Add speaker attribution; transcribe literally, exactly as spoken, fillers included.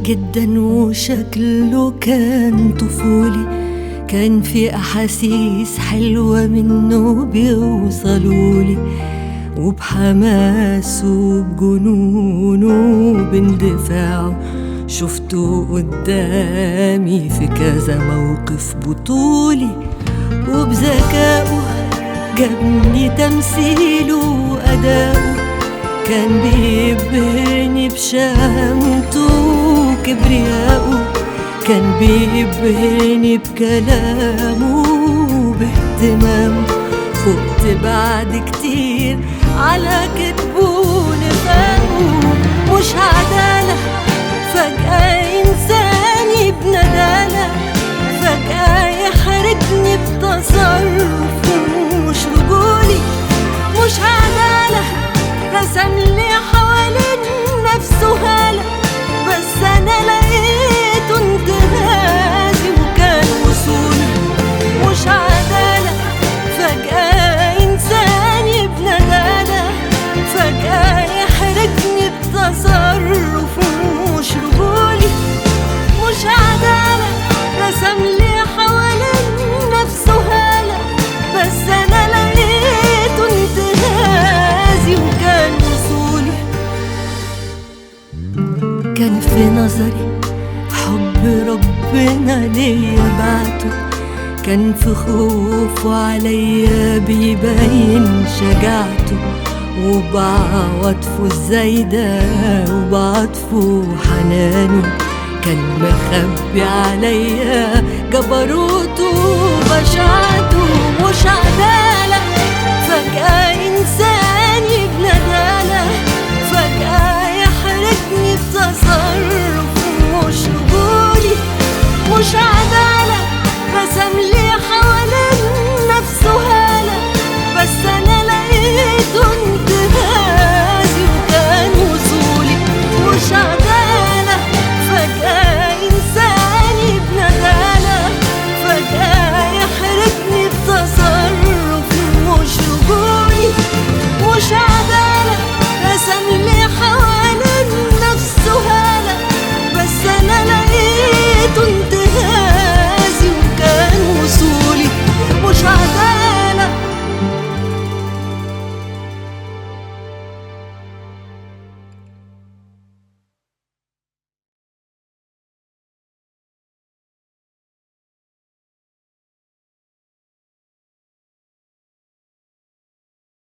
Speaker 1: جدا وشكله كان طفولي، كان في أحاسيس حلوة منه بيوصلولي، وبحماسه وبجنونه وباندفاعه شفته قدامي في كذا موقف بطولي، وبذكائه جابني تمثيله وأداؤه كان بيبهرني بشهامته وكبرياءه، كان بيبهرني بكلامه وباهتمامه. فقت بعد كتير على كتبه ونفاقه، مش عدالة فجأة إنساني بندالة، فجأة يحرجني بتصرفه مش رجولي. مش عدالة رسم لي حوالين نفسه هالة، بس أنا لقيته انتهازي وكان وصولي. مش عدالة فجأة إنساني بندالة، فجأة يحرجني بتصرفه مش رجولي. مش عدالة رسم لي حوالين نفسه هالة، بس أنا لقيته انتهازي وكان وصولي. كان في نظري حب ربنا ليا بعته، كان في خوفه عليا بيبين شجاعته، وبعواطفه الزايدة وبعطفه حنانه كان مخبي عليا جبروته وبشاعته. مش